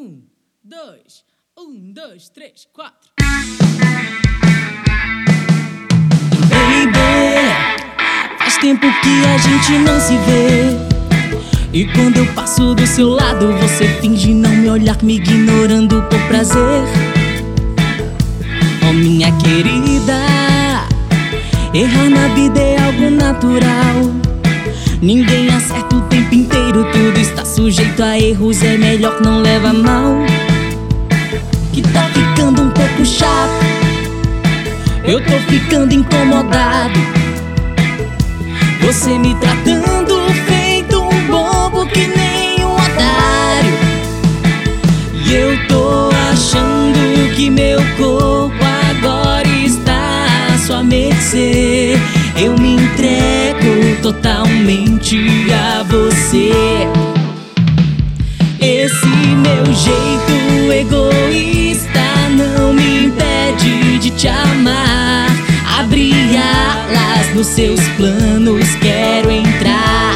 Um, dois, três, quatro. Baby, faz tempo que a gente não se vê. E quando eu passo do seu lado, você finge não me olhar, me ignorando por prazer. Oh, minha querida, errar na vida é algo natural. Ninguém acerta o tempo inteiro, tudo está sujeito a erros, é melhor não levar mal. Que tá ficando um pouco chato, eu tô ficando incomodado. Você me tratando feito um bobo, que nem um otário. E eu tô achando que meu corpo agora está à sua mercê. Eu me entrego totalmente a você. Esse meu jeito egoísta não me impede de te amar. Abrir alas nos seus planos, quero entrar.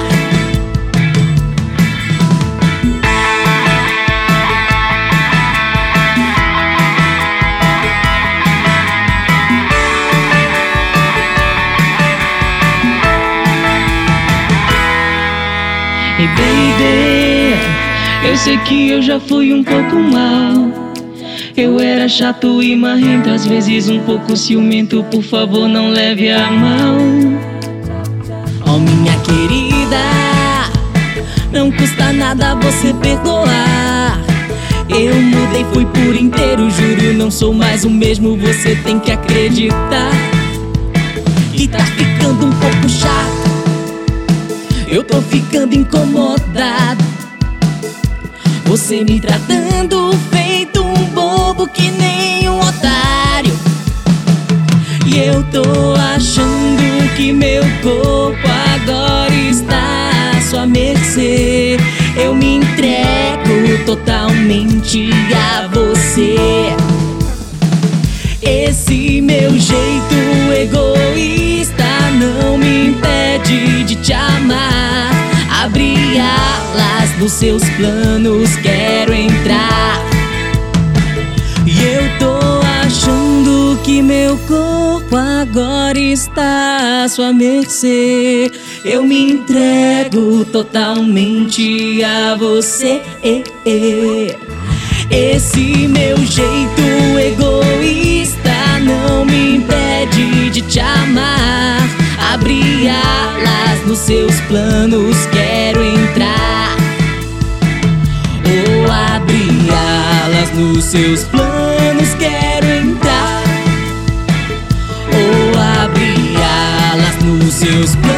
Hey baby, eu sei que eu já fui um pouco mal. Eu era chato e marrento, às vezes um pouco ciumento. Por favor, não leve a mal. Oh, minha querida, não custa nada você perdoar. Eu mudei, fui por inteiro, juro, não sou mais o mesmo. Você tem que acreditar. E tá ficando um pouco chato, eu tô ficando incomodado. Você me tratando feito um bobo, que nem um otário. E eu tô achando que meu corpo agora está à sua mercê. Eu me entrego totalmente a você. Esse meu jeito egoísta não me impede de te amar. Abrir alas nos seus planos, quero entrar. E eu tô achando que meu corpo agora está à sua mercê. Eu me entrego totalmente a você. Esse meu jeito egoísta não me impede de te amar. Abrir alas nos seus planos, quero entrar. Oh, abrir alas nos seus planos, quero entrar. Oh, abrir alas nos seus planos.